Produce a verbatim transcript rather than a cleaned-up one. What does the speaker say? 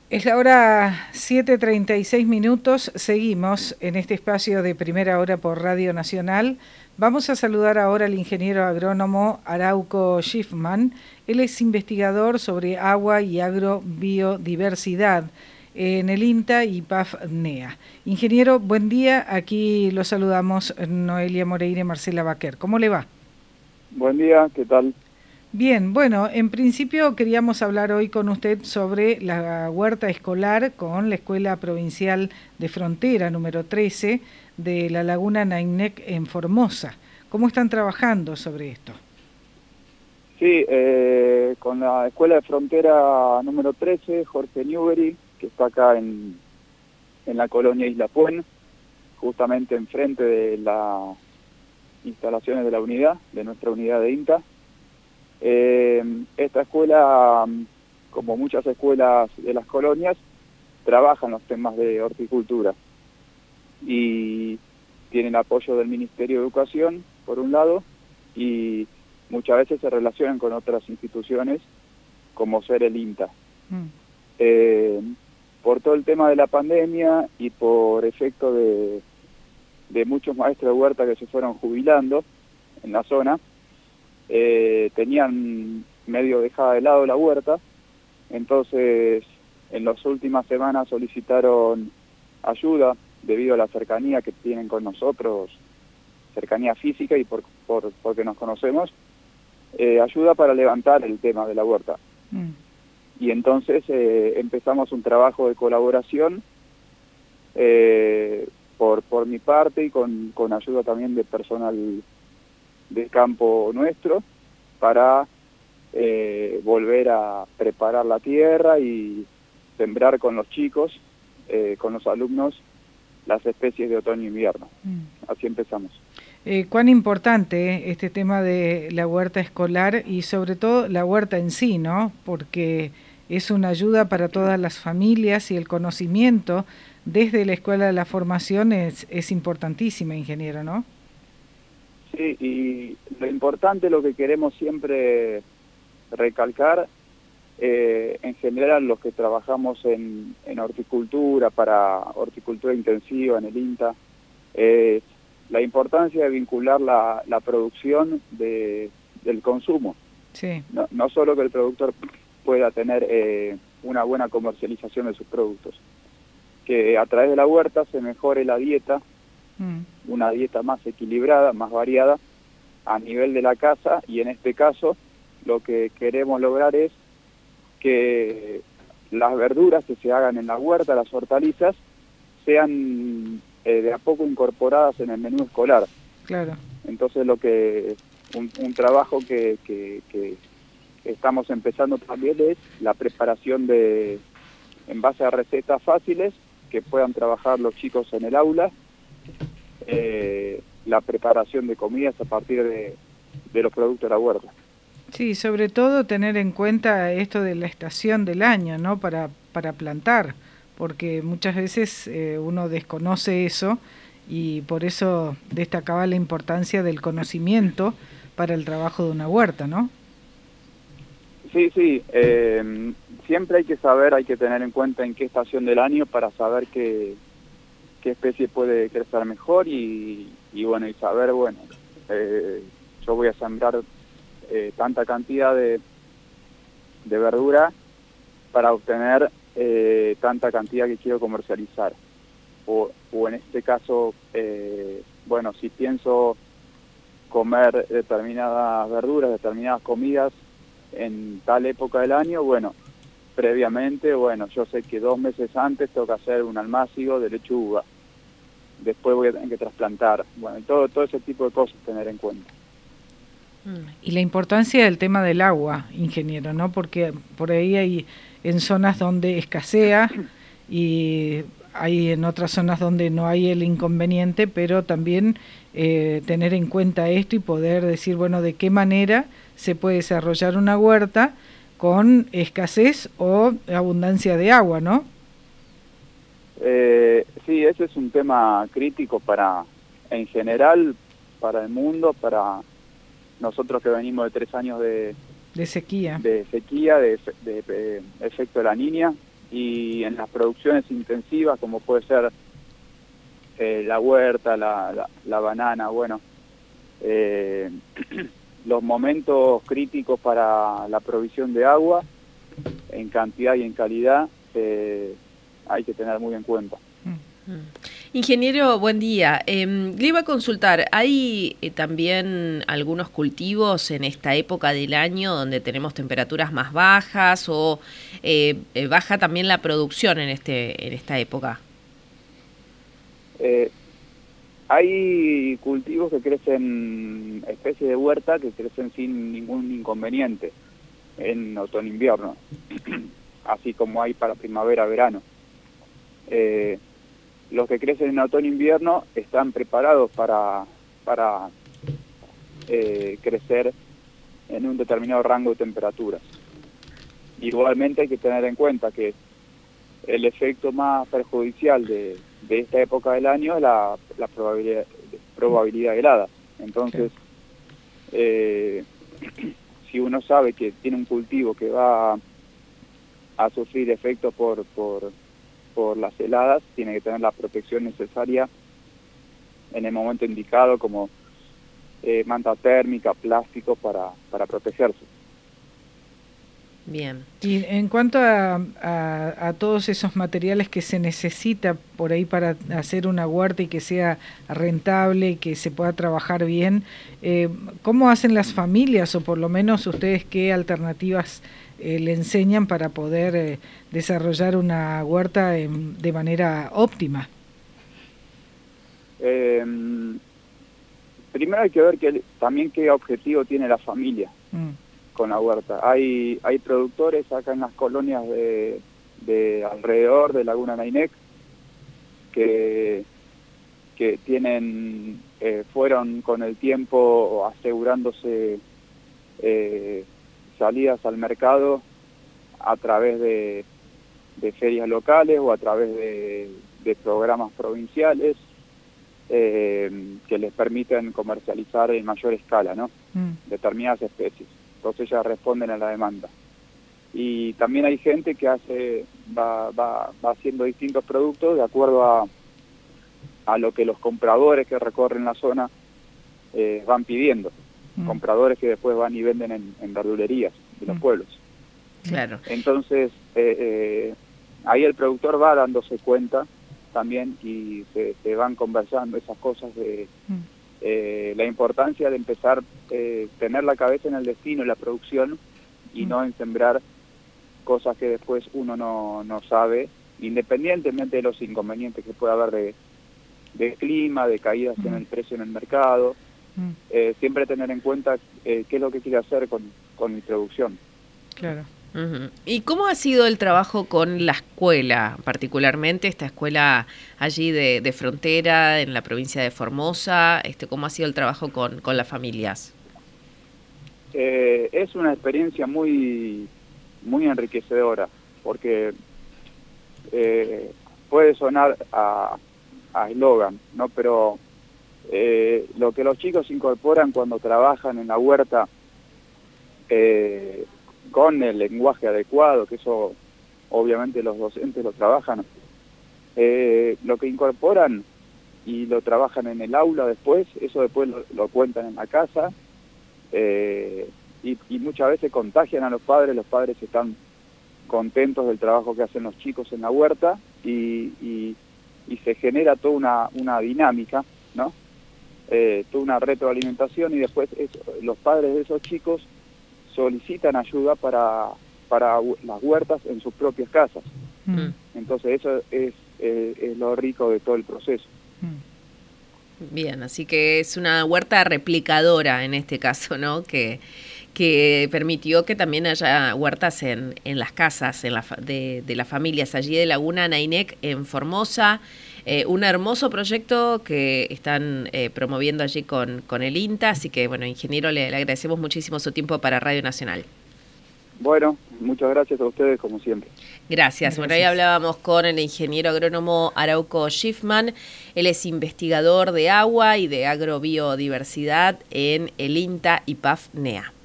Es la hora siete treinta y seis minutos, seguimos en este espacio de Primera Hora por Radio Nacional. Vamos a saludar ahora al ingeniero agrónomo Arauco Schiffman. Él es investigador sobre agua y agrobiodiversidad en el INTA y P A F N E A. Ingeniero, buen día. Aquí lo saludamos Noelia Moreira y Marcela Baquer. ¿Cómo le va? Buen día, ¿qué tal? Bien, bueno, en principio queríamos hablar hoy con usted sobre la huerta escolar con la Escuela Provincial de Frontera número trece de la Laguna Nainec en Formosa. ¿Cómo están trabajando sobre esto? Sí, eh, con la Escuela de Frontera número trece, Jorge Newbery, que está acá en, en la colonia Isla Puén, justamente enfrente de las instalaciones de la unidad, de nuestra unidad de INTA. Eh, esta escuela, como muchas escuelas de las colonias, trabajan los temas de horticultura y tienen apoyo del Ministerio de Educación, por un lado, y muchas veces se relacionan con otras instituciones, como ser el INTA. Mm. Eh, por todo el tema de la pandemia y por efecto de, de muchos maestros de huerta que se fueron jubilando en la zona, eh, tenían medio dejada de lado la huerta, entonces en las últimas semanas solicitaron ayuda debido a la cercanía que tienen con nosotros, cercanía física y por, por porque nos conocemos, eh, ayuda para levantar el tema de la huerta. Mm. Y entonces eh, empezamos un trabajo de colaboración eh, por, por mi parte y con, con ayuda también de personal del campo nuestro para eh, volver a preparar la tierra y sembrar con los chicos, eh, con los alumnos, las especies de otoño e invierno. Mm. Así empezamos. Eh, cuán importante eh, este tema de la huerta escolar y sobre todo la huerta en sí, ¿no? Porque es una ayuda para todas las familias y el conocimiento desde la escuela de la formación es, es importantísima, ingeniero, ¿no? Sí, y lo importante, lo que queremos siempre recalcar, eh, en general los que trabajamos en, en horticultura, para horticultura intensiva en el INTA, es la importancia de vincular la, la producción de, del consumo. Sí. No, no solo que el productor pueda tener eh, una buena comercialización de sus productos, que a través de la huerta se mejore la dieta, mm. una dieta más equilibrada, más variada a nivel de la casa, y en este caso lo que queremos lograr es que las verduras que se hagan en la huerta, las hortalizas, sean eh, de a poco incorporadas en el menú escolar. Claro. Entonces lo que un, un trabajo que, que, que estamos empezando también es la preparación de, en base a recetas fáciles que puedan trabajar los chicos en el aula, eh, la preparación de comidas a partir de, de los productos de la huerta. Sí, sobre todo tener en cuenta esto de la estación del año, ¿no? Para, para plantar, porque muchas veces eh, uno desconoce eso y por eso destacaba la importancia del conocimiento para el trabajo de una huerta, ¿no? Sí, sí, eh, siempre hay que saber, hay que tener en cuenta en qué estación del año para saber qué, qué especie puede crecer mejor y, y bueno, y saber, bueno, eh, yo voy a sembrar eh, tanta cantidad de, de verdura para obtener eh, tanta cantidad que quiero comercializar. O, o en este caso, eh, bueno, si pienso comer determinadas verduras, determinadas comidas en tal época del año, bueno, previamente, bueno, yo sé que dos meses antes tengo que hacer un almácigo de lechuga, después voy a tener que trasplantar, bueno, y todo, todo ese tipo de cosas tener en cuenta. Y la importancia del tema del agua, ingeniero, ¿no? Porque por ahí hay en zonas donde escasea y hay en otras zonas donde no hay el inconveniente, pero también eh, tener en cuenta esto y poder decir, bueno, de qué manera se puede desarrollar una huerta con escasez o abundancia de agua, ¿no? Eh, sí, ese es un tema crítico para, en general, para el mundo, para nosotros que venimos de tres años de, de sequía, de sequía, de, de, de efecto de la Niña, y en las producciones intensivas, como puede ser eh, la huerta, la, la, la banana, bueno, eh, los momentos críticos para la provisión de agua, en cantidad y en calidad, eh, hay que tener muy en cuenta. Ingeniero, buen día. Eh, le iba a consultar, ¿hay eh, también algunos cultivos en esta época del año donde tenemos temperaturas más bajas o eh, eh, baja también la producción en, este, en esta época? Eh, hay cultivos que crecen, especies de huerta que crecen sin ningún inconveniente en otoño-invierno, así como hay para primavera-verano. Eh, los que crecen en otoño-invierno están preparados para, para eh, crecer en un determinado rango de temperaturas. Igualmente hay que tener en cuenta que el efecto más perjudicial de, de esta época del año es la, la probabilidad, probabilidad de heladas. Entonces, eh, si uno sabe que tiene un cultivo que va a, a sufrir efectos por, por, por las heladas, tiene que tener la protección necesaria en el momento indicado, como eh, manta térmica, plástico, para, para protegerse. Bien. Y en cuanto a, a, a todos esos materiales que se necesita por ahí para hacer una huerta y que sea rentable y que se pueda trabajar bien, eh, ¿cómo hacen las familias o por lo menos ustedes qué alternativas eh, le enseñan para poder eh, desarrollar una huerta en, de manera óptima? Eh, primero hay que ver que, también qué objetivo tiene la familia. Mm. Con la huerta. Hay hay productores acá en las colonias de, de alrededor de Laguna Nainec que, que tienen, eh, fueron con el tiempo asegurándose eh, salidas al mercado a través de, de ferias locales o a través de, de programas provinciales eh, que les permiten comercializar en mayor escala, ¿no? Mm. Determinadas especies. Entonces ya responden a la demanda. Y también hay gente que hace va, va, va haciendo distintos productos de acuerdo a, a lo que los compradores que recorren la zona eh, van pidiendo. Mm. Compradores que después van y venden en, en verdulerías de los mm. pueblos. Claro. Entonces, eh, eh, ahí el productor va dándose cuenta también y se, se van conversando esas cosas de... Mm. Eh, la importancia de empezar eh, tener la cabeza en el destino y la producción y mm. no en sembrar cosas que después uno no, no sabe, independientemente de los inconvenientes que pueda haber de, de clima, de caídas mm. en el precio en el mercado, mm. eh, siempre tener en cuenta eh, qué es lo que quiere hacer con, con mi producción. Claro. Uh-huh. ¿Y cómo ha sido el trabajo con la escuela, particularmente esta escuela allí de, de Frontera, en la provincia de Formosa? Este, ¿Cómo ha sido el trabajo con, con las familias? Eh, es una experiencia muy, muy enriquecedora, porque eh, puede sonar a eslogan, ¿no? Pero eh, lo que los chicos incorporan cuando trabajan en la huerta, eh, con el lenguaje adecuado, que eso obviamente los docentes lo trabajan, eh, lo que incorporan y lo trabajan en el aula después, eso después lo, lo cuentan en la casa, eh, y, y muchas veces contagian a los padres, los padres están contentos del trabajo que hacen los chicos en la huerta y, y, y se genera toda una, una dinámica, ¿no? Eh, toda una retroalimentación y después eso, los padres de esos chicos solicitan ayuda para, para las huertas en sus propias casas. Mm. Entonces eso es, eh, es lo rico de todo el proceso. Bien, así que es una huerta replicadora en este caso, ¿no? Que, que permitió que también haya huertas en, en las casas en la, de, de las familias allí de Laguna Nainec en Formosa. Eh, un hermoso proyecto que están eh, promoviendo allí con, con el INTA, así que, bueno, ingeniero, le, le agradecemos muchísimo su tiempo para Radio Nacional. Bueno, muchas gracias a ustedes, como siempre. Gracias. Gracias. Bueno, ahí hablábamos con el ingeniero agrónomo Arauco Schiffman. Él es investigador de agua y de agrobiodiversidad en el INTA y P A F N E A.